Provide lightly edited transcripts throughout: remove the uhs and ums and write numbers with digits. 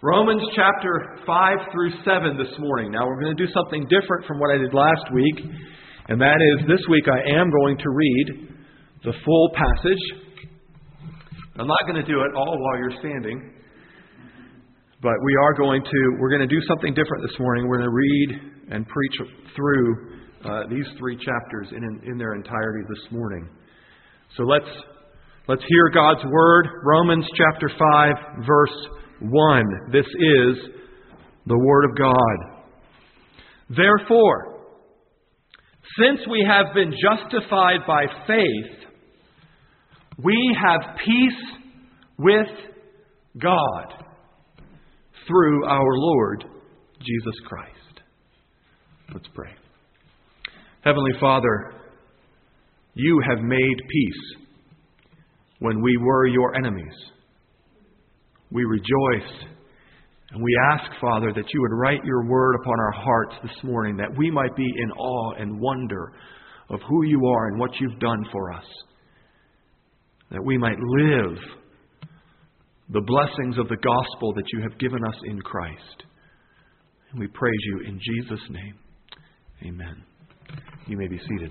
Romans chapter 5 through 7 this morning. Now we're going to do something different from what I did last week, and that is this week I am going to read the full passage. I'm not going to do it all while you're standing, but we're going to do something different this morning. We're going to read and preach through these three chapters in their entirety this morning. So let's hear God's Word. Romans chapter 5, verse 1. This is the Word of God. Therefore, since we have been justified by faith, we have peace with God through our Lord Jesus Christ. Let's pray. Heavenly Father, you have made peace when we were your enemies. We rejoice and we ask, Father, that you would write your word upon our hearts this morning, that we might be in awe and wonder of who you are and what you've done for us, that we might live the blessings of the gospel that you have given us in Christ. And we praise you in Jesus' name. Amen. You may be seated.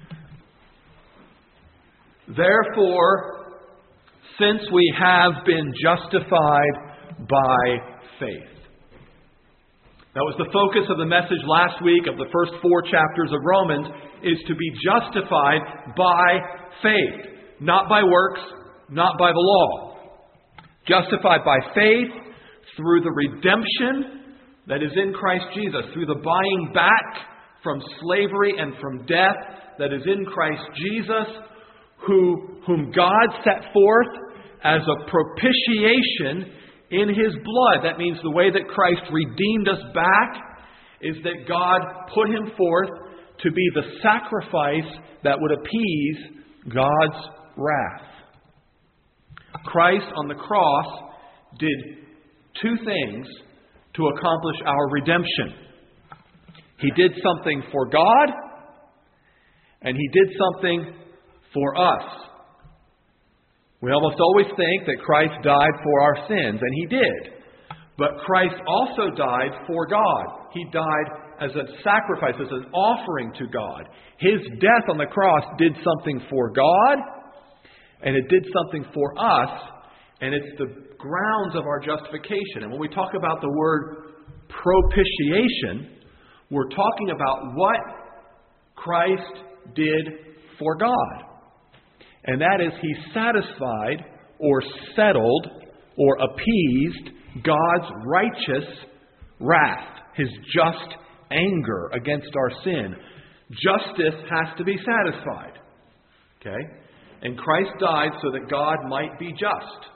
Therefore, since we have been justified by faith. That was the focus of the message last week of the first 4 chapters of Romans, is to be justified by faith. Not by works, not by the law. Justified by faith through the redemption that is in Christ Jesus, through the buying back from slavery and from death that is in Christ Jesus, whom God set forth as a propitiation in His blood. That means the way that Christ redeemed us back is that God put Him forth to be the sacrifice that would appease God's wrath. Christ on the cross did 2 things to accomplish our redemption. He did something for God, and He did something for us. We almost always think that Christ died for our sins, and He did. But Christ also died for God. He died as a sacrifice, as an offering to God. His death on the cross did something for God, and it did something for us, and it's the grounds of our justification. And when we talk about the word propitiation, we're talking about what Christ did for God. And that is, He satisfied or settled or appeased God's righteous wrath, His just anger against our sin. Justice has to be satisfied. Okay? And Christ died so that God might be just.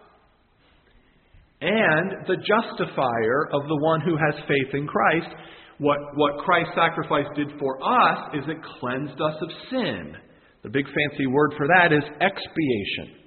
And the justifier of the one who has faith in Christ, what Christ's sacrifice did for us is it cleansed us of sin. The big fancy word for that is expiation.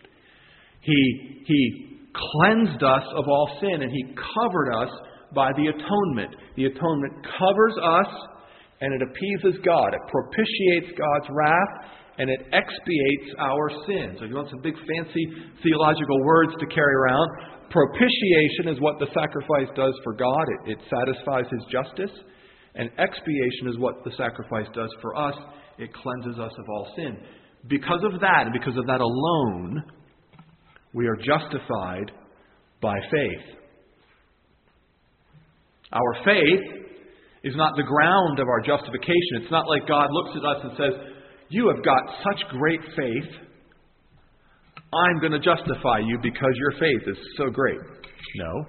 He cleansed us of all sin, and He covered us by the atonement. The atonement covers us, and it appeases God. It propitiates God's wrath, and it expiates our sins. So if you want some big fancy theological words to carry around, propitiation is what the sacrifice does for God. It satisfies His justice. And expiation is what the sacrifice does for us. It cleanses us of all sin. Because of that, and because of that alone, we are justified by faith. Our faith is not the ground of our justification. It's not like God looks at us and says, "You have got such great faith, I'm going to justify you because your faith is so great." No.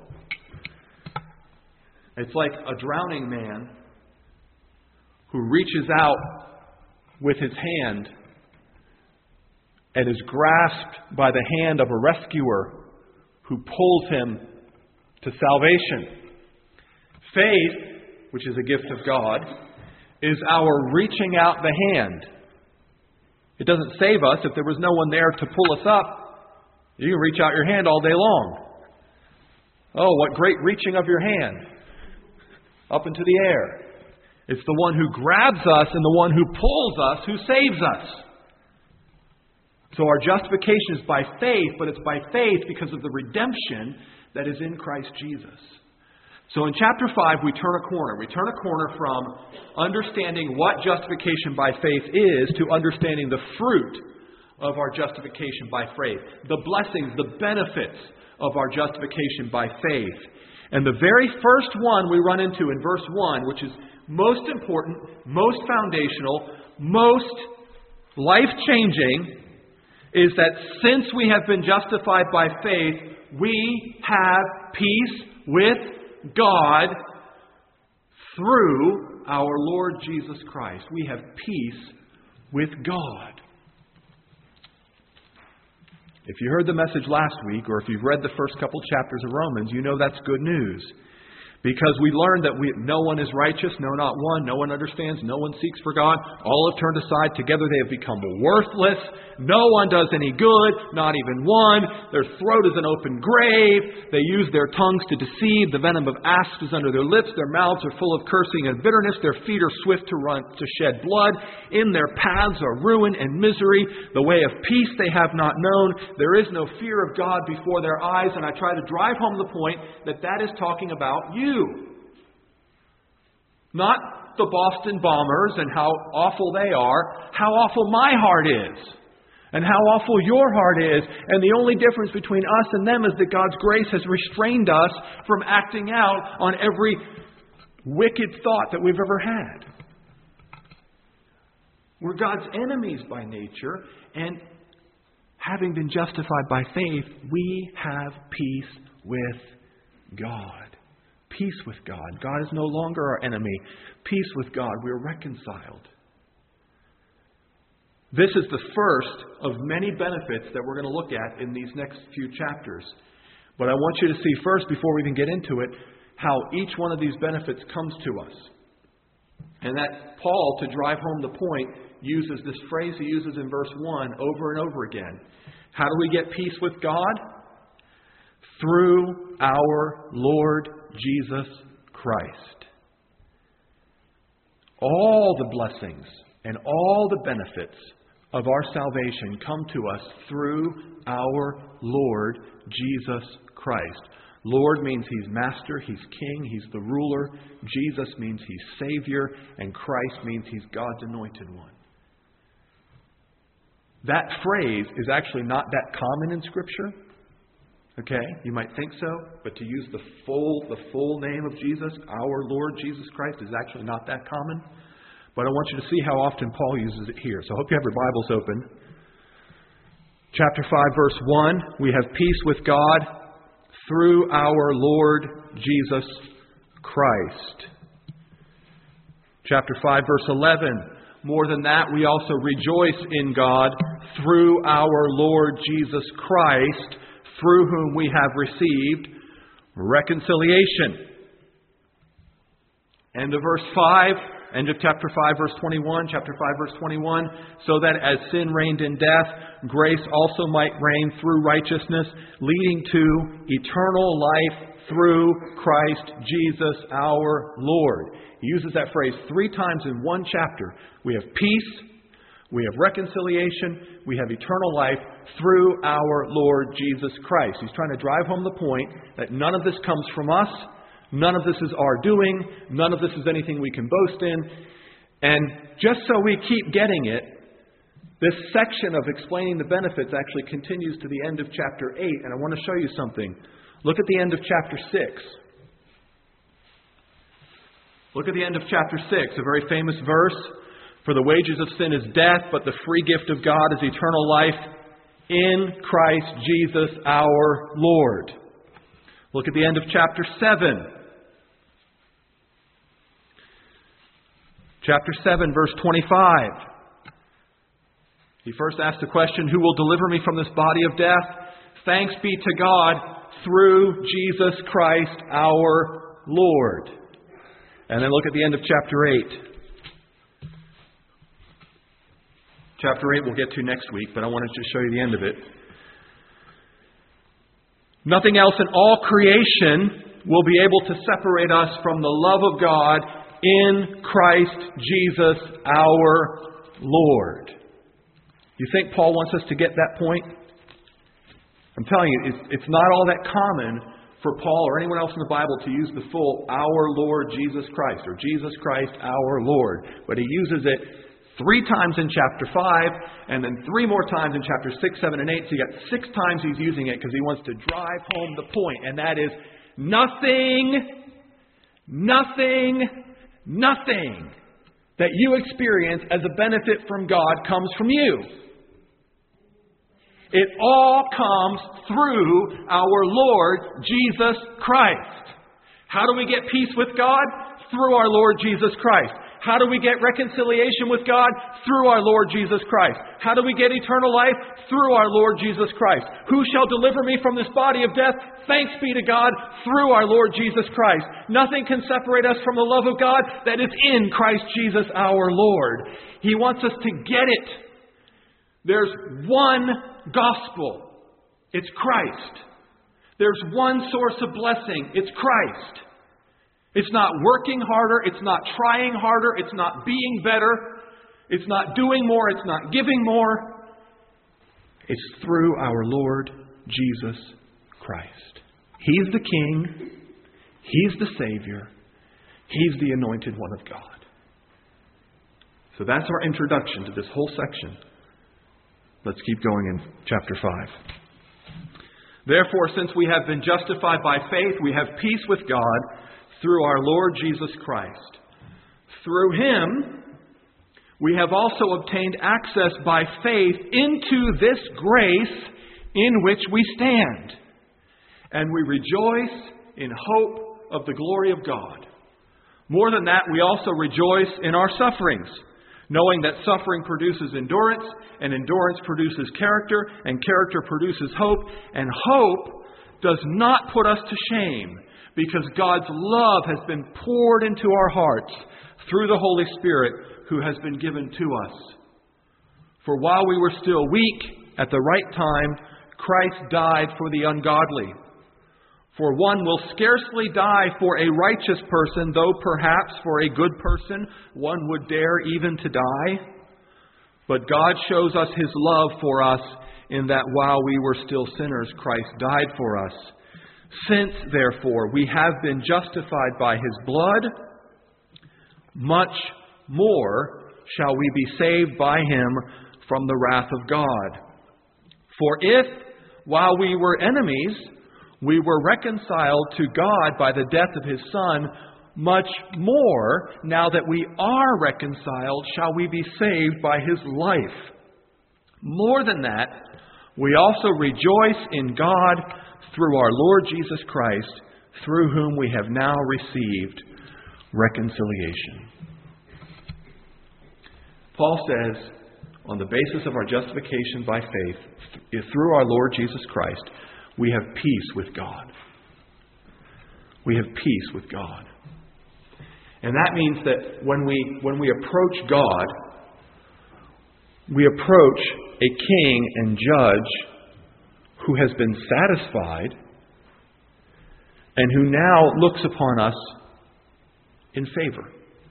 It's like a drowning man who reaches out with his hand and is grasped by the hand of a rescuer who pulls him to salvation. Faith, which is a gift of God, is our reaching out the hand. It doesn't save us. If there was no one there to pull us up, you can reach out your hand all day long. Oh, what great reaching of your hand up into the air. It's the one who grabs us and the one who pulls us who saves us. So our justification is by faith, but it's by faith because of the redemption that is in Christ Jesus. So in chapter 5, we turn a corner. We turn a corner from understanding what justification by faith is to understanding the fruit of our justification by faith. The blessings, the benefits of our justification by faith. And the very first one we run into in verse 1, which is most important, most foundational, most life-changing, is that since we have been justified by faith, we have peace with God through our Lord Jesus Christ. We have peace with God. If you heard the message last week, or if you've read the first couple chapters of Romans, you know that's good news. Because we learned that no one is righteous, no, not one. No one understands. No one seeks for God. All have turned aside. Together they have become worthless. No one does any good, not even one. Their throat is an open grave. They use their tongues to deceive. The venom of asps is under their lips. Their mouths are full of cursing and bitterness. Their feet are swift to shed blood. In their paths are ruin and misery. The way of peace they have not known. There is no fear of God before their eyes. And I try to drive home the point that is talking about you. Not the Boston Bombers and how awful they are, how awful my heart is. And how awful your heart is. And the only difference between us and them is that God's grace has restrained us from acting out on every wicked thought that we've ever had. We're God's enemies by nature, and having been justified by faith, we have peace with God. Peace with God. God is no longer our enemy. Peace with God. We are reconciled. This is the first of many benefits that we're going to look at in these next few chapters. But I want you to see first, before we even get into it, how each one of these benefits comes to us. And that Paul, to drive home the point, uses this phrase he uses in verse 1 over and over again. How do we get peace with God? Through our Lord Jesus Christ. All the blessings and all the benefits of our salvation come to us through our Lord Jesus Christ. Lord means He's Master, He's King, He's the ruler. Jesus means He's Savior, and Christ means He's God's anointed one. That phrase is actually not that common in Scripture. Okay, you might think so, but to use the full name of Jesus, our Lord Jesus Christ, is actually not that common. But I want you to see how often Paul uses it here. So I hope you have your Bibles open. Chapter 5, verse 1, we have peace with God through our Lord Jesus Christ. Chapter 5, verse 11, more than that, we also rejoice in God through our Lord Jesus Christ, through whom we have received reconciliation. End of verse 5. End of chapter 5, verse 21. Chapter 5, verse 21. So that as sin reigned in death, grace also might reign through righteousness, leading to eternal life through Christ Jesus our Lord. He uses that phrase 3 times in one chapter. We have peace, we have reconciliation, we have eternal life through our Lord Jesus Christ. He's trying to drive home the point that none of this comes from us. None of this is our doing. None of this is anything we can boast in. And just so we keep getting it, this section of explaining the benefits actually continues to the end of chapter 8. And I want to show you something. Look at the end of chapter 6. Look at the end of chapter 6, a very famous verse. For the wages of sin is death, but the free gift of God is eternal life in Christ Jesus our Lord. Look at the end of chapter 7. Chapter 7, verse 25. He first asked the question, who will deliver me from this body of death? Thanks be to God through Jesus Christ our Lord. And then look at the end of chapter 8. Chapter 8 we'll get to next week, but I wanted to show you the end of it. Nothing else in all creation will be able to separate us from the love of God in Christ Jesus our Lord. You think Paul wants us to get that point? I'm telling you, it's not all that common for Paul or anyone else in the Bible to use the full "our Lord Jesus Christ" or "Jesus Christ our Lord." But he uses it 3 times in chapter 5 and then 3 more times in chapters 6, 7, and 8. So you got 6 times he's using it because he wants to drive home the point. And that is nothing that you experience as a benefit from God comes from you. It all comes through our Lord Jesus Christ. How do we get peace with God? Through our Lord Jesus Christ. How do we get reconciliation with God? Through our Lord Jesus Christ. How do we get eternal life? Through our Lord Jesus Christ. Who shall deliver me from this body of death? Thanks be to God, through our Lord Jesus Christ. Nothing can separate us from the love of God that is in Christ Jesus our Lord. He wants us to get it. There's one gospel. It's Christ. There's one source of blessing. It's Christ. It's not working harder. It's not trying harder. It's not being better. It's not doing more. It's not giving more. It's through our Lord Jesus Christ. He's the King. He's the Savior. He's the anointed one of God. So that's our introduction to this whole section. Let's keep going in chapter 5. Therefore, since we have been justified by faith, we have peace with God through our Lord Jesus Christ. Through Him, we have also obtained access by faith into this grace in which we stand. And we rejoice in hope of the glory of God. More than that, we also rejoice in our sufferings, knowing that suffering produces endurance, and endurance produces character, and character produces hope, and hope does not put us to shame, because God's love has been poured into our hearts through the Holy Spirit who has been given to us. For while we were still weak, at the right time, Christ died for the ungodly. For one will scarcely die for a righteous person, though perhaps for a good person one would dare even to die. But God shows us His love for us in that while we were still sinners, Christ died for us. Since, therefore, we have been justified by His blood, much more shall we be saved by Him from the wrath of God. For if, while we were enemies, we were reconciled to God by the death of His Son, much more, now that we are reconciled, shall we be saved by His life. More than that, we also rejoice in God through our Lord Jesus Christ, through whom we have now received reconciliation. Paul says, on the basis of our justification by faith, through our Lord Jesus Christ, we have peace with God. We have peace with God. And that means that when we approach God, we approach a king and judge who has been satisfied and who now looks upon us in favor.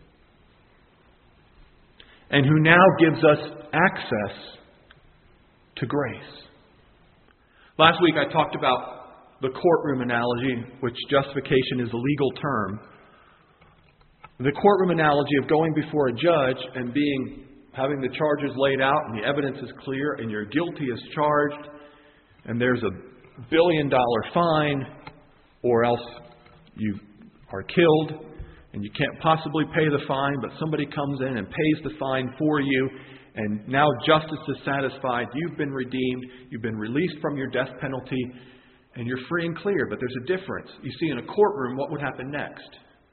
And who now gives us access to grace. Last week I talked about the courtroom analogy, which justification is a legal term. The courtroom analogy of going before a judge and having the charges laid out and the evidence is clear and you're guilty as charged and there's $1 billion fine, or else you are killed and you can't possibly pay the fine, but somebody comes in and pays the fine for you, and now justice is satisfied, you've been redeemed, you've been released from your death penalty, and you're free and clear. But there's a difference. You see, in a courtroom, what would happen next?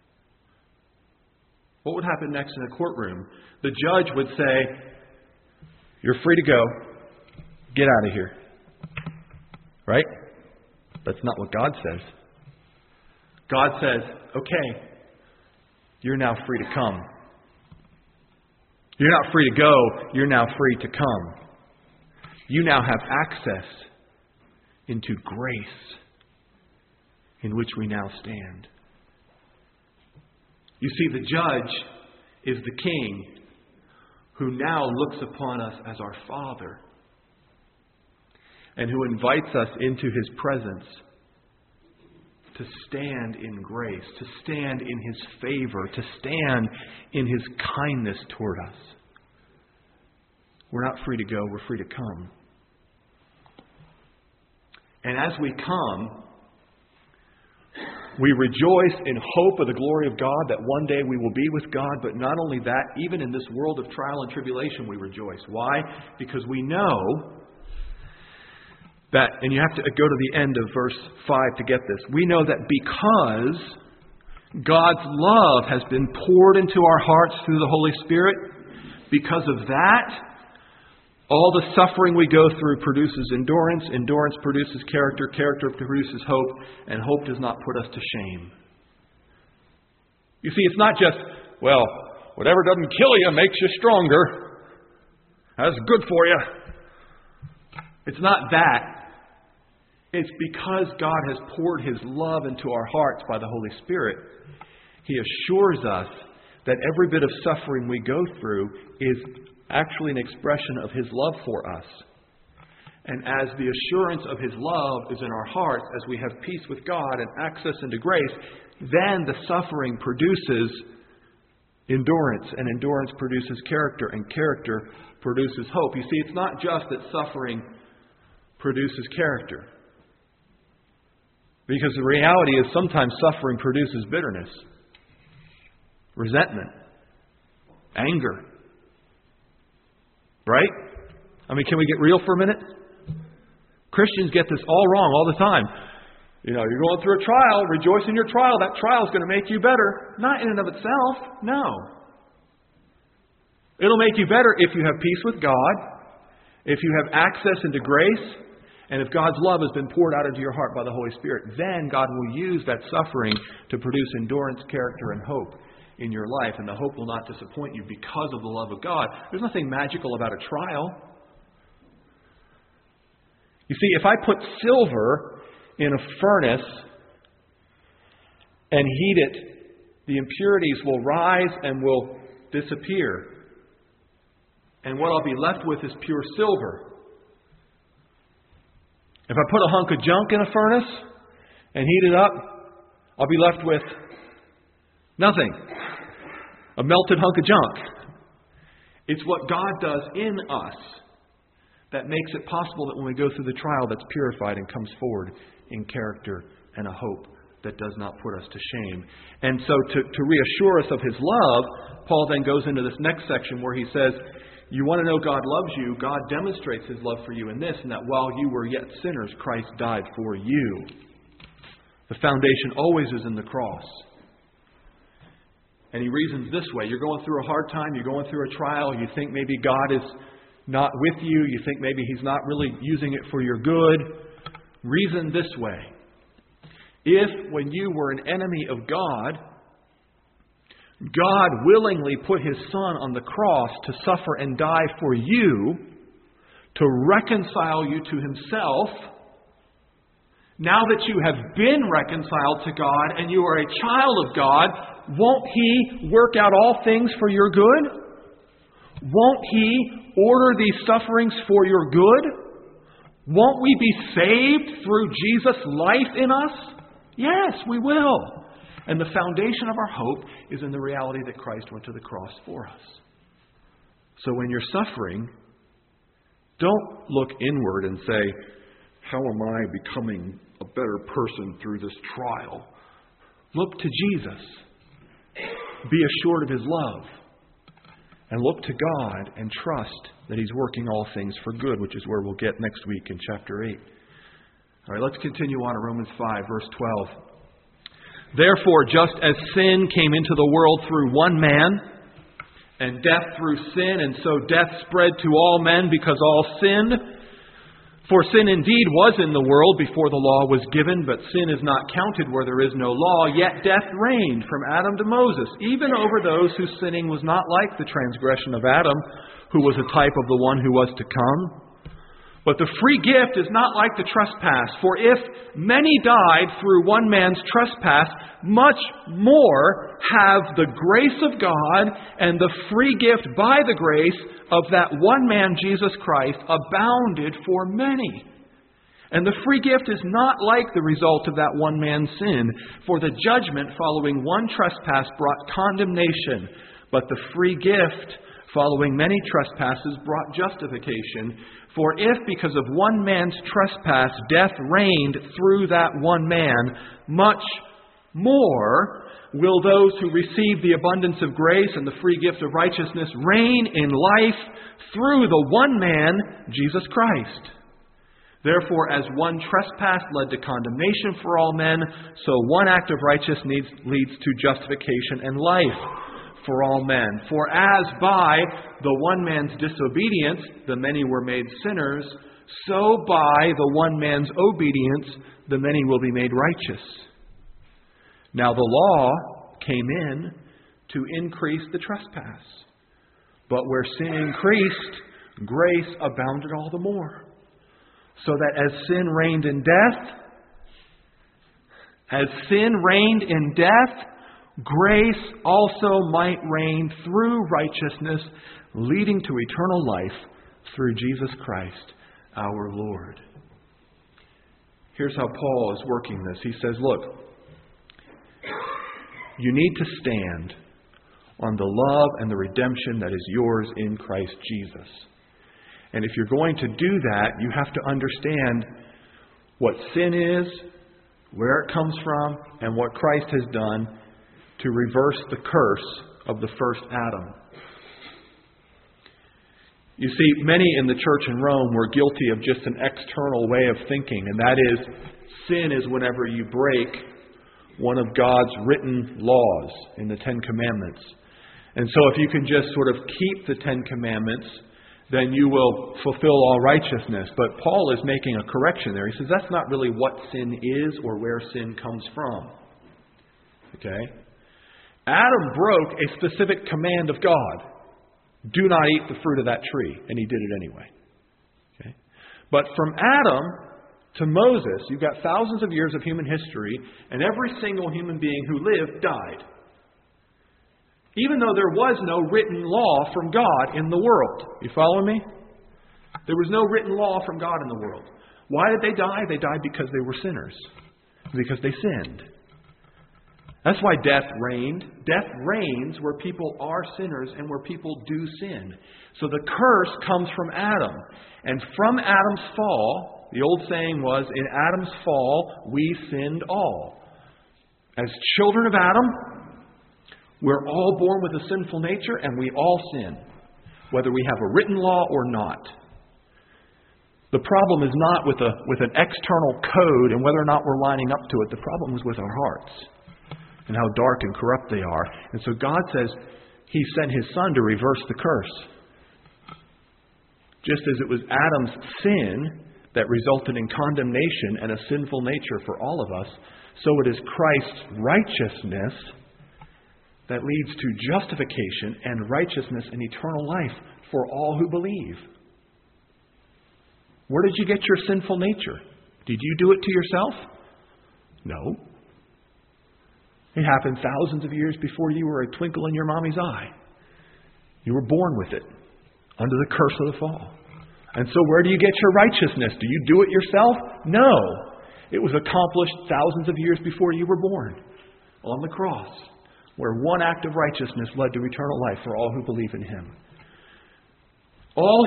What would happen next in a courtroom? The judge would say, you're free to go. Get out of here. Right? That's not what God says. God says, okay, you're now free to come. You're not free to go. You're now free to come. You now have access into grace in which we now stand. You see, the judge is the king who now looks upon us as our Father and who invites us into His presence to to stand in grace, to stand in His favor, to stand in His kindness toward us. We're not free to go, we're free to come. And as we come, we rejoice in hope of the glory of God, that one day we will be with God. But not only that, even in this world of trial and tribulation we rejoice. Why? Because we know that, and you have to go to the end of verse 5 to get this. We know that because God's love has been poured into our hearts through the Holy Spirit, because of that, all the suffering we go through produces endurance, endurance produces character, character produces hope, and hope does not put us to shame. You see, it's not just, well, whatever doesn't kill you makes you stronger. That's good for you. It's not that. It's because God has poured His love into our hearts by the Holy Spirit. He assures us that every bit of suffering we go through is actually an expression of His love for us. And as the assurance of His love is in our hearts, as we have peace with God and access into grace, then the suffering produces endurance, and endurance produces character, and character produces hope. You see, it's not just that suffering produces character. Because the reality is sometimes suffering produces bitterness, resentment, anger. Right? I mean, can we get real for a minute? Christians get this all wrong all the time. You know, you're going through a trial, rejoice in your trial. That trial is going to make you better. Not in and of itself, no. It'll make you better if you have peace with God, if you have access into grace, and if God's love has been poured out into your heart by the Holy Spirit. Then God will use that suffering to produce endurance, character, and hope in your life, and the hope will not disappoint you because of the love of God. There's nothing magical about a trial. You see, if I put silver in a furnace and heat it, the impurities will rise and will disappear. And what I'll be left with is pure silver. If I put a hunk of junk in a furnace and heat it up, I'll be left with nothing. A melted hunk of junk. It's what God does in us that makes it possible that when we go through the trial, that's purified and comes forward in character and a hope that does not put us to shame. And so to reassure us of His love, Paul then goes into this next section where he says, you want to know God loves you, God demonstrates His love for you in this, and that while you were yet sinners, Christ died for you. The foundation always is in the cross. And he reasons this way. You're going through a hard time. You're going through a trial. You think maybe God is not with you. You think maybe He's not really using it for your good. Reason this way. If when you were an enemy of God, God willingly put His Son on the cross to suffer and die for you, to reconcile you to Himself, now that you have been reconciled to God and you are a child of God, won't He work out all things for your good? Won't He order these sufferings for your good? Won't we be saved through Jesus' life in us? Yes, we will. And the foundation of our hope is in the reality that Christ went to the cross for us. So when you're suffering, don't look inward and say, how am I becoming a better person through this trial? Look to Jesus. Be assured of His love. And look to God and trust that He's working all things for good, which is where we'll get next week in chapter 8. All right, let's continue on to Romans 5, verse 12. Therefore, just as sin came into the world through one man, and death through sin, and so death spread to all men because all sinned. For sin indeed was in the world before the law was given, but sin is not counted where there is no law. Yet death reigned from Adam to Moses, even over those whose sinning was not like the transgression of Adam, who was a type of the one who was to come. But the free gift is not like the trespass. For if many died through one man's trespass, much more have the grace of God and the free gift by the grace of that one man, Jesus Christ, abounded for many. And the free gift is not like the result of that one man's sin, for the judgment following one trespass brought condemnation, but the free gift following many trespasses brought justification. For if because of one man's trespass death reigned through that one man, much more will those who receive the abundance of grace and the free gift of righteousness reign in life through the one man, Jesus Christ. Therefore, as one trespass led to condemnation for all men, so one act of righteousness leads to justification and life for all men. For as by the one man's disobedience the many were made sinners, so by the one man's obedience the many will be made righteous. Now the law came in to increase the trespass. But where sin increased, grace abounded all the more. So that as sin reigned in death, grace also might reign through righteousness, leading to eternal life through Jesus Christ, our Lord. Here's how Paul is working this. He says, look, you need to stand on the love and the redemption that is yours in Christ Jesus. And if you're going to do that, you have to understand what sin is, where it comes from, and what Christ has done to reverse the curse of the first Adam. You see, many in the church in Rome were guilty of just an external way of thinking, and that is, sin is whenever you break one of God's written laws in the Ten Commandments. And so if you can just sort of keep the Ten Commandments, then you will fulfill all righteousness. But Paul is making a correction there. He says that's not really what sin is or where sin comes from. Okay? Adam broke a specific command of God. Do not eat the fruit of that tree. And he did it anyway. Okay? But from Adam to Moses, you've got thousands of years of human history, and every single human being who lived died. Even though there was no written law from God in the world. You follow me? There was no written law from God in the world. Why did they die? They died because they were sinners. Because they sinned. That's why death reigned. Death reigns where people are sinners and where people do sin. So the curse comes from Adam. And from Adam's fall, the old saying was, in Adam's fall, we sinned all. As children of Adam, we're all born with a sinful nature, and we all sin, whether we have a written law or not. The problem is not with an external code and whether or not we're lining up to it. The problem is with our hearts and how dark and corrupt they are. And so God says He sent His Son to reverse the curse. Just as it was Adam's sin that resulted in condemnation and a sinful nature for all of us, so it is Christ's righteousness that leads to justification and righteousness and eternal life for all who believe. Where did you get your sinful nature? Did you do it to yourself? No. It happened thousands of years before you were a twinkle in your mommy's eye. You were born with it, under the curse of the fall. And so where do you get your righteousness? Do you do it yourself? No. It was accomplished thousands of years before you were born, on the cross, where one act of righteousness led to eternal life for all who believe in Him. All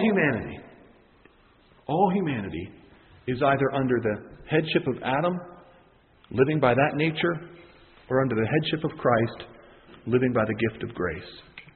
humanity is either under the headship of Adam, living by that nature, or under the headship of Christ, living by the gift of grace.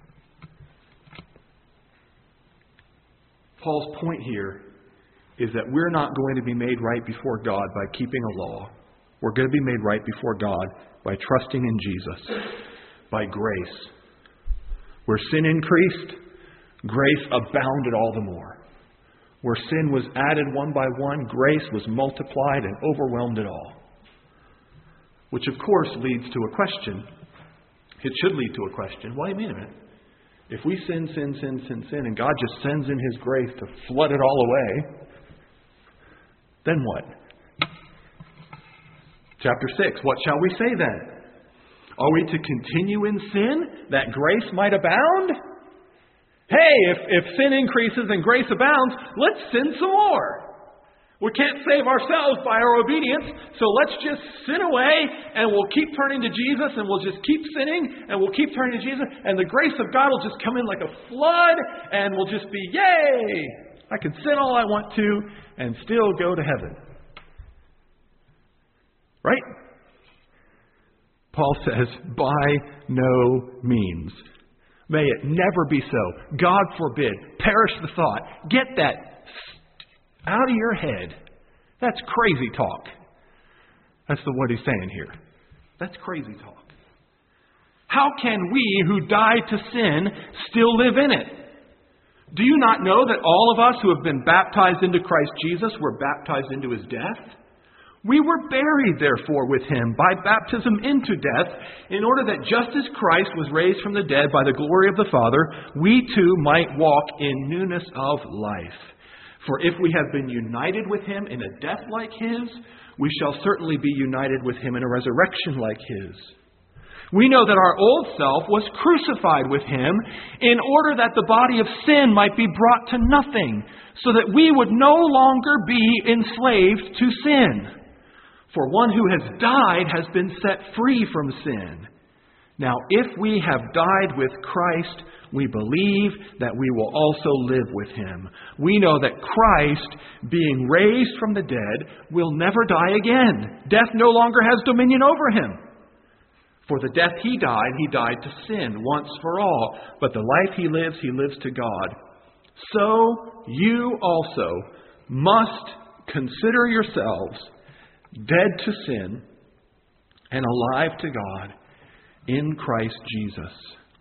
Paul's point here is that we're not going to be made right before God by keeping a law. We're going to be made right before God by trusting in Jesus, by grace. Where sin increased, grace abounded all the more. Where sin was added one by one, grace was multiplied and overwhelmed it all. Which, of course, leads to a question. It should lead to a question. Wait a minute. If we sin, and God just sends in His grace to flood it all away, then what? Chapter 6, what shall we say then? Are we to continue in sin that grace might abound? Hey, if sin increases and grace abounds, let's sin some more. We can't save ourselves by our obedience, so let's just sin away and we'll keep turning to Jesus and we'll just keep sinning and we'll keep turning to Jesus and the grace of God will just come in like a flood and we'll just be, yay! I can sin all I want to and still go to heaven. Right? Paul says, by no means. May it never be so. God forbid. Perish the thought. Get that out of your head. That's crazy talk. That's what he's saying here. That's crazy talk. How can we who died to sin still live in it? Do you not know that all of us who have been baptized into Christ Jesus were baptized into his death? We were buried, therefore, with him by baptism into death, in order that just as Christ was raised from the dead by the glory of the Father, we too might walk in newness of life. For if we have been united with him in a death like his, we shall certainly be united with him in a resurrection like his. We know that our old self was crucified with him in order that the body of sin might be brought to nothing, so that we would no longer be enslaved to sin. For one who has died has been set free from sin. Now, if we have died with Christ, we believe that we will also live with him. We know that Christ, being raised from the dead, will never die again. Death no longer has dominion over him. For the death he died to sin once for all. But the life he lives to God. So you also must consider yourselves dead to sin and alive to God in Christ Jesus.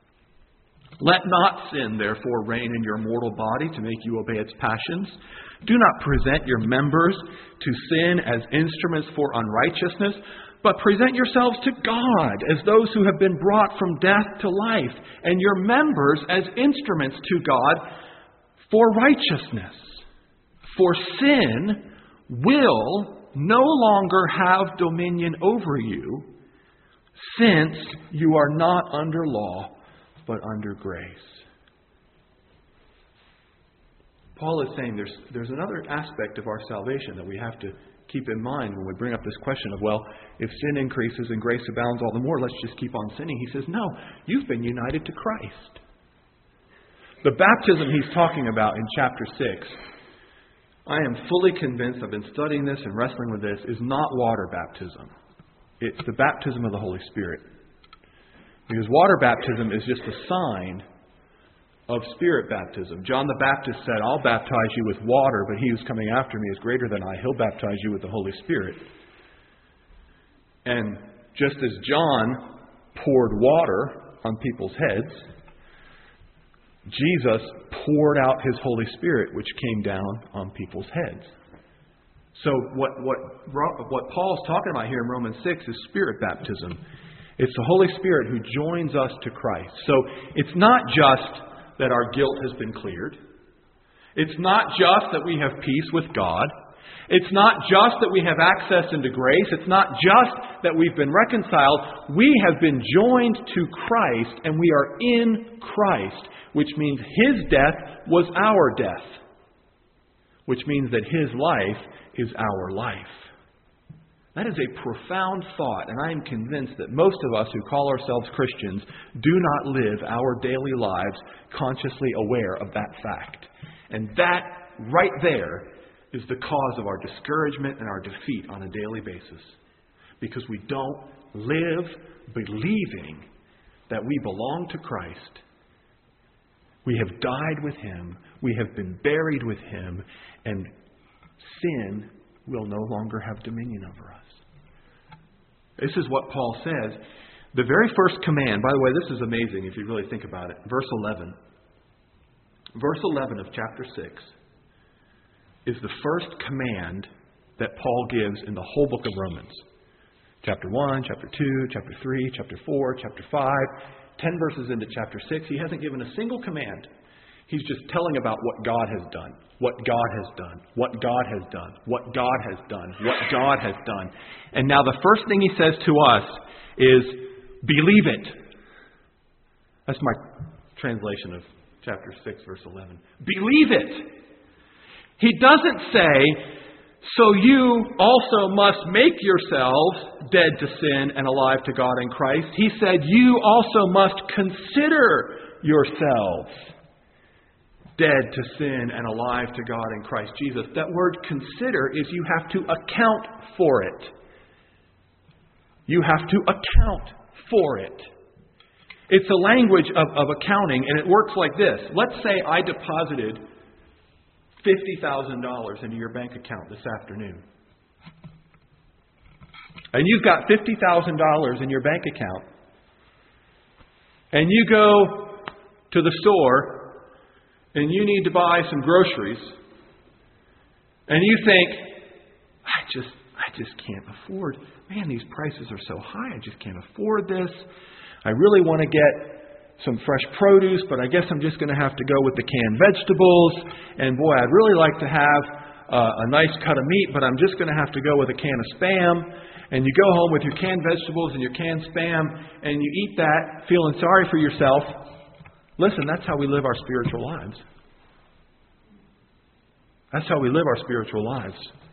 Let not sin, therefore, reign in your mortal body to make you obey its passions. Do not present your members to sin as instruments for unrighteousness, but present yourselves to God as those who have been brought from death to life, and your members as instruments to God for righteousness. For sin will no longer have dominion over you, since you are not under law, but under grace. Paul is saying there's another aspect of our salvation that we have to keep in mind when we bring up this question of, well, if sin increases and grace abounds all the more, let's just keep on sinning. He says, no, you've been united to Christ. The baptism he's talking about in chapter 6, I am fully convinced, I've been studying this and wrestling with this, is not water baptism. It's the baptism of the Holy Spirit. Because water baptism is just a sign of Spirit baptism. John the Baptist said, I'll baptize you with water, but he who's coming after me is greater than I. He'll baptize you with the Holy Spirit. And just as John poured water on people's heads, Jesus poured out his Holy Spirit, which came down on people's heads. So what Paul's talking about here in Romans 6 is Spirit baptism. It's the Holy Spirit who joins us to Christ. So it's not just that our guilt has been cleared. It's not just that we have peace with God. It's not just that we have access into grace. It's not just that we've been reconciled. We have been joined to Christ, and we are in Christ, which means his death was our death, which means that his life is our life. That is a profound thought, and I am convinced that most of us who call ourselves Christians do not live our daily lives consciously aware of that fact. And that right there is the cause of our discouragement and our defeat on a daily basis. Because we don't live believing that we belong to Christ. We have died with him, we have been buried with him, and sin will no longer have dominion over us. This is what Paul says. The very first command, by the way, this is amazing if you really think about it. Verse 11. Verse 11 of chapter 6 is the first command that Paul gives in the whole book of Romans. Chapter 1, chapter 2, chapter 3, chapter 4, chapter 5, 10 verses into chapter 6. He hasn't given a single command. He's just telling about what God has done, what God has done, what God has done, what God has done, what God has done. And now the first thing he says to us is, believe it. That's my translation of chapter 6, verse 11. Believe it. He doesn't say, So you also must make yourselves dead to sin and alive to God in Christ. He said, you also must consider yourselves dead to sin and alive to God in Christ Jesus. That word consider is you have to account for it. You have to account for it. It's a language of accounting, and it works like this. Let's say I deposited $50,000 into your bank account this afternoon. And you've got $50,000 in your bank account. And you go to the store and you need to buy some groceries. And you think, I just can't afford. Man, these prices are so high. I just can't afford this. I really want to get some fresh produce, but I guess I'm just going to have to go with the canned vegetables. And boy, I'd really like to have a nice cut of meat, but I'm just going to have to go with a can of Spam. And you go home with your canned vegetables and your canned Spam, and you eat that feeling sorry for yourself. Listen, that's how we live our spiritual lives. That's how we live our spiritual lives.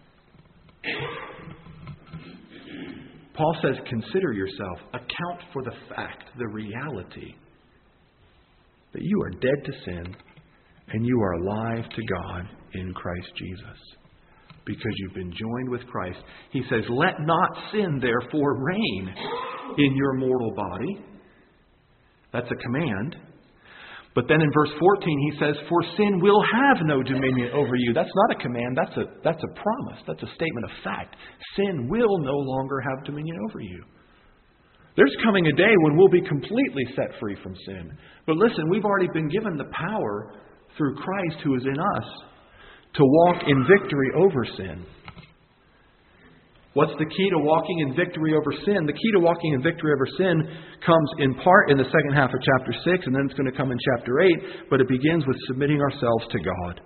Paul says, consider yourself. Account for the fact, the reality, that you are dead to sin and you are alive to God in Christ Jesus. Because you've been joined with Christ. He says, let not sin therefore reign in your mortal body. That's a command. But then in verse 14 he says, for sin will have no dominion over you. That's not a command, that's a promise. That's a statement of fact. Sin will no longer have dominion over you. There's coming a day when we'll be completely set free from sin. But listen, we've already been given the power through Christ who is in us to walk in victory over sin. What's the key to walking in victory over sin? The key to walking in victory over sin comes in part in the second half of chapter 6, and then it's going to come in chapter 8, but it begins with submitting ourselves to God.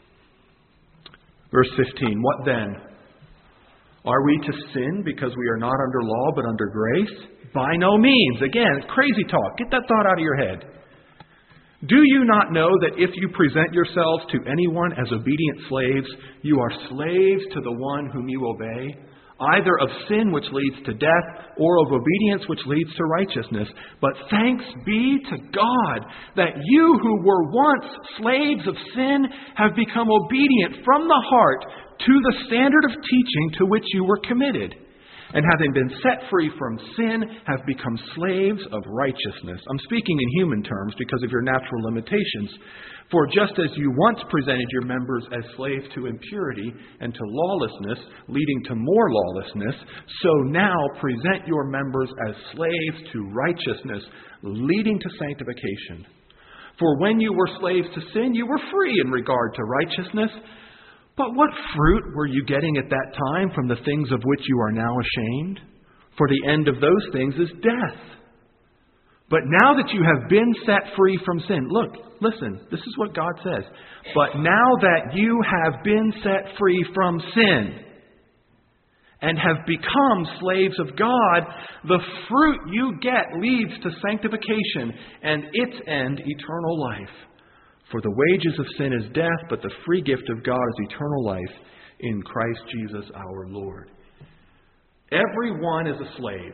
Verse 15, what then? Are we to sin because we are not under law but under grace? By no means. Again, crazy talk. Get that thought out of your head. Do you not know that if you present yourselves to anyone as obedient slaves, you are slaves to the one whom you obey, either of sin which leads to death, or of obedience which leads to righteousness? But thanks be to God that you who were once slaves of sin have become obedient from the heart to the standard of teaching to which you were committed, and having been set free from sin, have become slaves of righteousness. I'm speaking in human terms because of your natural limitations. For just as you once presented your members as slaves to impurity and to lawlessness, leading to more lawlessness, so now present your members as slaves to righteousness, leading to sanctification. For when you were slaves to sin, you were free in regard to righteousness. But what fruit were you getting at that time from the things of which you are now ashamed? For the end of those things is death. But now that you have been set free from sin, look, listen, this is what God says. But now that you have been set free from sin and have become slaves of God, the fruit you get leads to sanctification and its end, eternal life. For the wages of sin is death, but the free gift of God is eternal life in Christ Jesus our Lord. Everyone is a slave.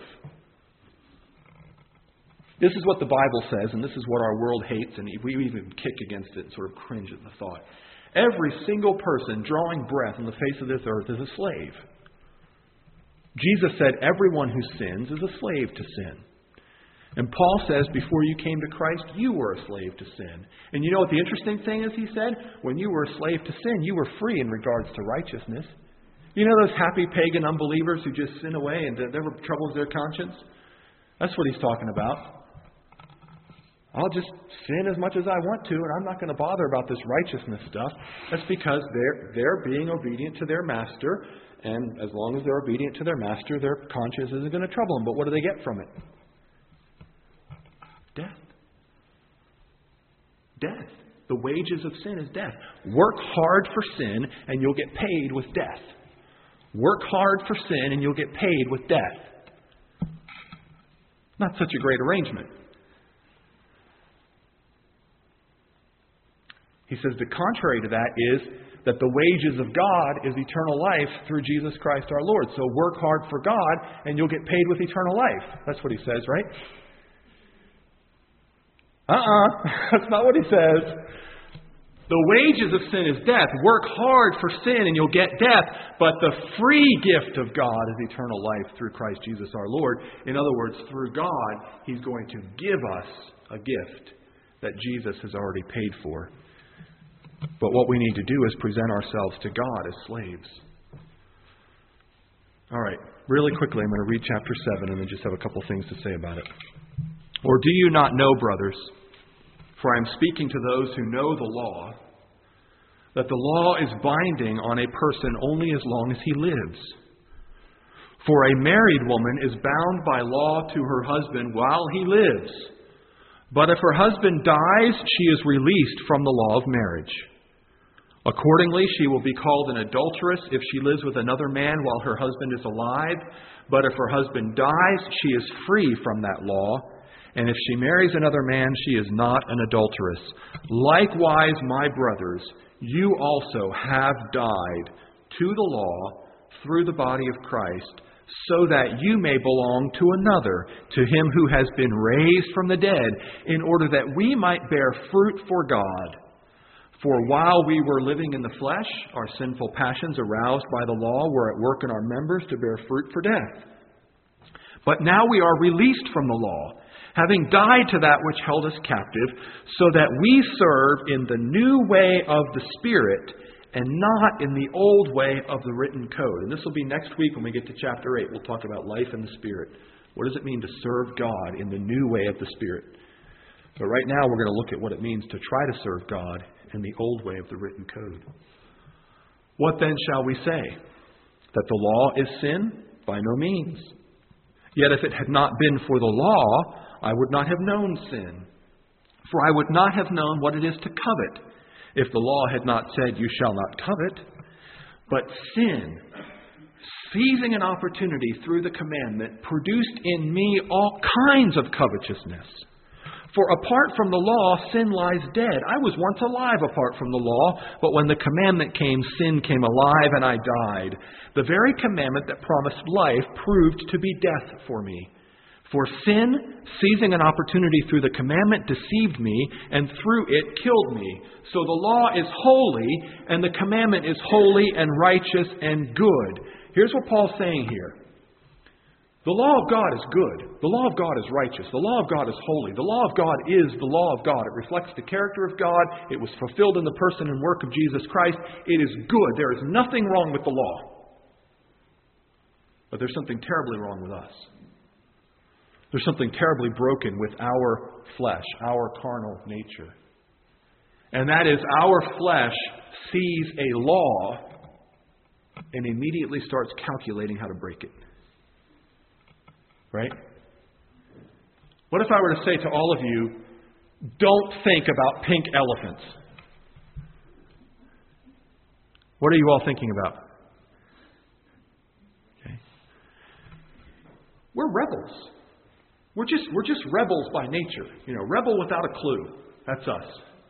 This is what the Bible says, and this is what our world hates, and we even kick against it and sort of cringe at the thought. Every single person drawing breath on the face of this earth is a slave. Jesus said everyone who sins is a slave to sin. And Paul says, before you came to Christ, you were a slave to sin. And you know what the interesting thing is, he said? When you were a slave to sin, you were free in regards to righteousness. You know those happy pagan unbelievers who just sin away and never troubles their conscience? That's what he's talking about. I'll just sin as much as I want to, and I'm not going to bother about this righteousness stuff. That's because they're being obedient to their master, and as long as they're obedient to their master, their conscience isn't going to trouble them. But what do they get from it? Death. Death. The wages of sin is death. Work hard for sin and you'll get paid with death. Work hard for sin and you'll get paid with death. Not such a great arrangement. He says the contrary to that is that the wages of God is eternal life through Jesus Christ our Lord. So work hard for God and you'll get paid with eternal life. That's what he says, right? That's not what he says. The wages of sin is death. Work hard for sin and you'll get death. But the free gift of God is eternal life through Christ Jesus our Lord. In other words, through God, he's going to give us a gift that Jesus has already paid for. But what we need to do is present ourselves to God as slaves. All right, really quickly, I'm going to read chapter 7 and then just have a couple things to say about it. Or do you not know, brothers, for I am speaking to those who know the law, that the law is binding on a person only as long as he lives. For a married woman is bound by law to her husband while he lives. But if her husband dies, she is released from the law of marriage. Accordingly, she will be called an adulteress if she lives with another man while her husband is alive. But if her husband dies, she is free from that law. And if she marries another man, she is not an adulteress. Likewise, my brothers, you also have died to the law through the body of Christ, so that you may belong to another, to him who has been raised from the dead, in order that we might bear fruit for God. For while we were living in the flesh, our sinful passions aroused by the law were at work in our members to bear fruit for death. But now we are released from the law, having died to that which held us captive, so that we serve in the new way of the Spirit and not in the old way of the written code. And this will be next week when we get to chapter 8. We'll talk about life in the Spirit. What does it mean to serve God in the new way of the Spirit? But right now we're going to look at what it means to try to serve God in the old way of the written code. What then shall we say? That the law is sin? By no means. Yet if it had not been for the law, I would not have known sin. For I would not have known what it is to covet, if the law had not said, you shall not covet. But sin, seizing an opportunity through the commandment, produced in me all kinds of covetousness. For apart from the law, sin lies dead. I was once alive apart from the law, but when the commandment came, sin came alive and I died. The very commandment that promised life proved to be death for me. For sin, seizing an opportunity through the commandment, deceived me, and through it killed me. So the law is holy, and the commandment is holy and righteous and good. Here's what Paul's saying here. The law of God is good. The law of God is righteous. The law of God is holy. The law of God is the law of God. It reflects the character of God. It was fulfilled in the person and work of Jesus Christ. It is good. There is nothing wrong with the law. But there's something terribly wrong with us. There's something terribly broken with our flesh, our carnal nature. And that is, our flesh sees a law and immediately starts calculating how to break it. Right? What if I were to say to all of you, don't think about pink elephants? What are you all thinking about? Okay. We're rebels. We're just rebels by nature. You know, rebel without a clue. That's us.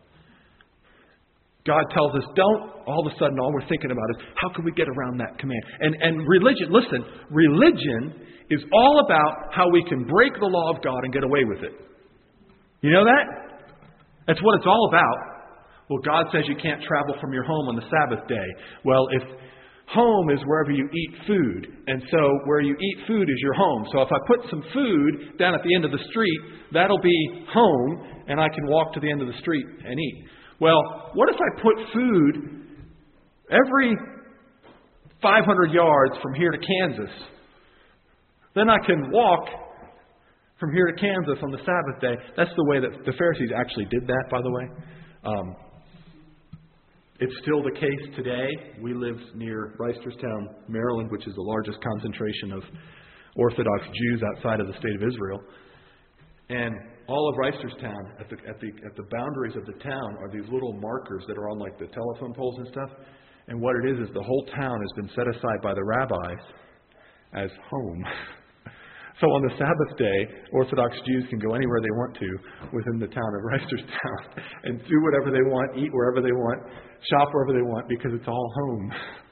God tells us don't. All of a sudden, all we're thinking about is how can we get around that command? And religion, listen, religion is all about how we can break the law of God and get away with it. You know that? That's what it's all about. Well, God says you can't travel from your home on the Sabbath day. Well, if home is wherever you eat food, and so where you eat food is your home. So if I put some food down at the end of the street, that'll be home, and I can walk to the end of the street and eat. Well, what if I put food every 500 yards from here to Kansas? Then I can walk from here to Kansas on the Sabbath day. That's the way that the Pharisees actually did that, by the way. It's still the case today. We live near Reisterstown, Maryland, which is the largest concentration of Orthodox Jews outside of the state of Israel. And all of Reisterstown, at the boundaries of the town, are these little markers that are on like the telephone poles and stuff. And what it is the whole town has been set aside by the rabbis as home. So on the Sabbath day, Orthodox Jews can go anywhere they want to within the town of Reisterstown and do whatever they want, eat wherever they want, shop wherever they want, because it's all home.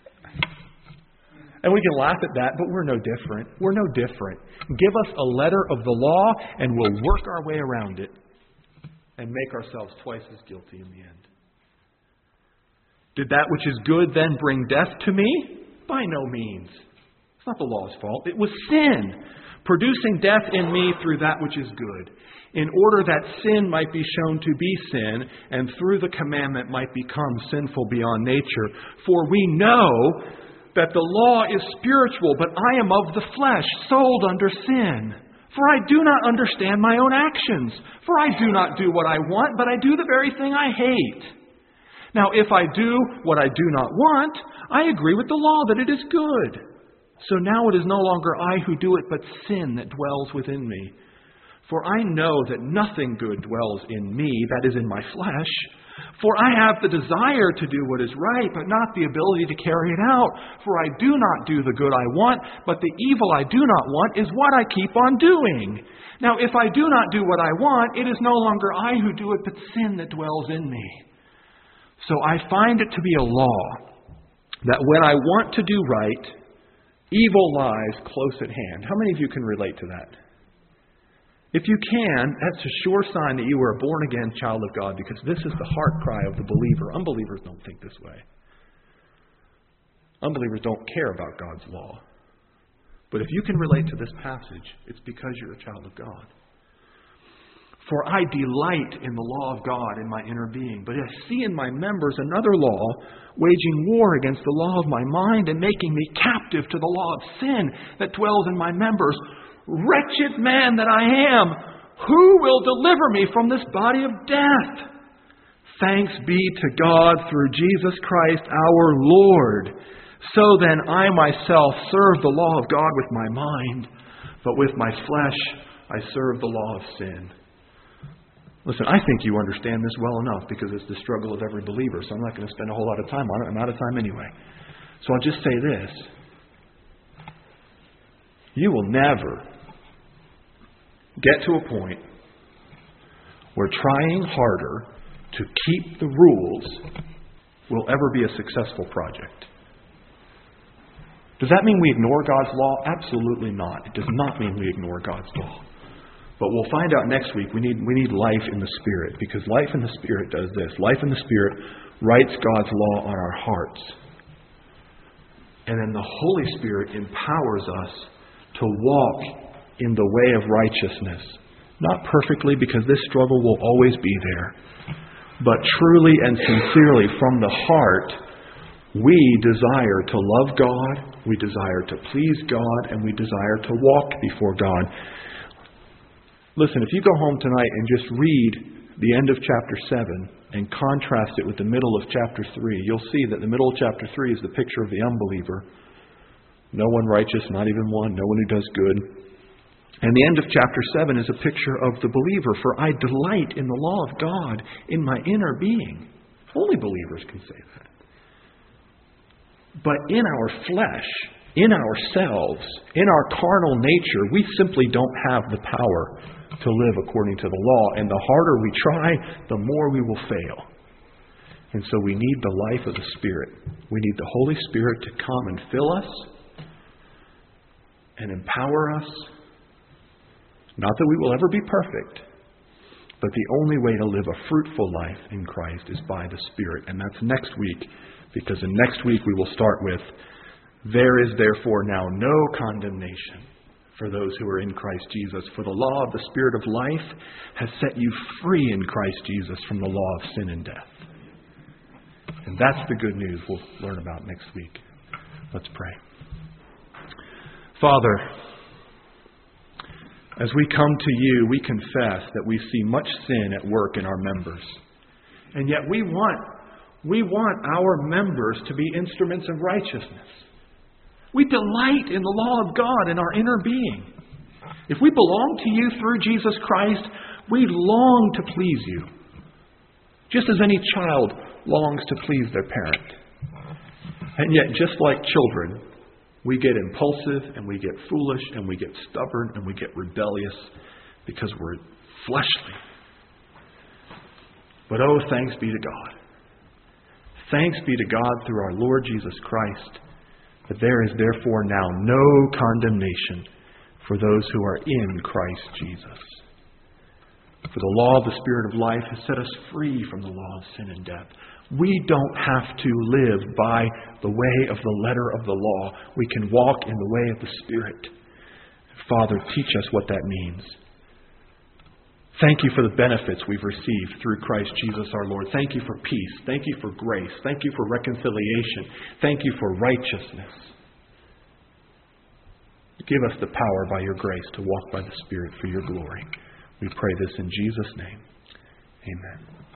And we can laugh at that, but we're no different. We're no different. Give us a letter of the law, and we'll work our way around it and make ourselves twice as guilty in the end. Did that which is good then bring death to me? By no means. It's not the law's fault. It was sin, producing death in me through that which is good, in order that sin might be shown to be sin, and through the commandment might become sinful beyond nature. For we know that the law is spiritual, but I am of the flesh, sold under sin. For I do not understand my own actions. For I do not do what I want, but I do the very thing I hate. Now, if I do what I do not want, I agree with the law that it is good. So now it is no longer I who do it, but sin that dwells within me. For I know that nothing good dwells in me, that is in my flesh. For I have the desire to do what is right, but not the ability to carry it out. For I do not do the good I want, but the evil I do not want is what I keep on doing. Now, if I do not do what I want, it is no longer I who do it, but sin that dwells in me. So I find it to be a law that when I want to do right, evil lies close at hand. How many of you can relate to that? If you can, that's a sure sign that you are a born-again child of God, because this is the heart cry of the believer. Unbelievers don't think this way. Unbelievers don't care about God's law. But if you can relate to this passage, it's because you're a child of God. For I delight in the law of God in my inner being, but I see in my members another law, waging war against the law of my mind and making me captive to the law of sin that dwells in my members. Wretched man that I am, who will deliver me from this body of death? Thanks be to God through Jesus Christ our Lord. So then I myself serve the law of God with my mind, but with my flesh I serve the law of sin. Listen, I think you understand this well enough, because it's the struggle of every believer, so I'm not going to spend a whole lot of time on it. I'm out of time anyway. So I'll just say this. You will never get to a point where trying harder to keep the rules will ever be a successful project. Does that mean we ignore God's law? Absolutely not. It does not mean we ignore God's law. But we'll find out next week we need life in the Spirit, because life in the Spirit does this. Life in the Spirit writes God's law on our hearts. And then the Holy Spirit empowers us to walk in the way of righteousness. Not perfectly, because this struggle will always be there, but truly and sincerely from the heart, we desire to love God, we desire to please God, and we desire to walk before God. Listen, if you go home tonight and just read the end of chapter 7 and contrast it with the middle of chapter 3, you'll see that the middle of chapter 3 is the picture of the unbeliever. No one righteous, not even one, no one who does good. And the end of chapter 7 is a picture of the believer. For I delight in the law of God in my inner being. Only believers can say that. But in our flesh, in ourselves, in our carnal nature, we simply don't have the power to live according to the law. And the harder we try, the more we will fail. And so we need the life of the Spirit. We need the Holy Spirit to come and fill us and empower us. Not that we will ever be perfect, but the only way to live a fruitful life in Christ is by the Spirit. And that's next week, because in next week we will start with, there is therefore now no condemnation for those who are in Christ Jesus. For the law of the Spirit of life has set you free in Christ Jesus from the law of sin and death. And that's the good news we'll learn about next week. Let's pray. Father, as we come to you, we confess that we see much sin at work in our members. And yet we want our members to be instruments of righteousness. We delight in the law of God in our inner being. If we belong to you through Jesus Christ, we long to please you, just as any child longs to please their parent. And yet, just like children, We get impulsive, and we get foolish, and we get stubborn, and we get rebellious because we're fleshly. But oh, thanks be to God. Thanks be to God through our Lord Jesus Christ, that there is therefore now no condemnation for those who are in Christ Jesus. For the law of the Spirit of life has set us free from the law of sin and death. We don't have to live by the way of the letter of the law. We can walk in the way of the Spirit. Father, teach us what that means. Thank you for the benefits we've received through Christ Jesus our Lord. Thank you for peace. Thank you for grace. Thank you for reconciliation. Thank you for righteousness. Give us the power by your grace to walk by the Spirit for your glory. We pray this in Jesus' name. Amen.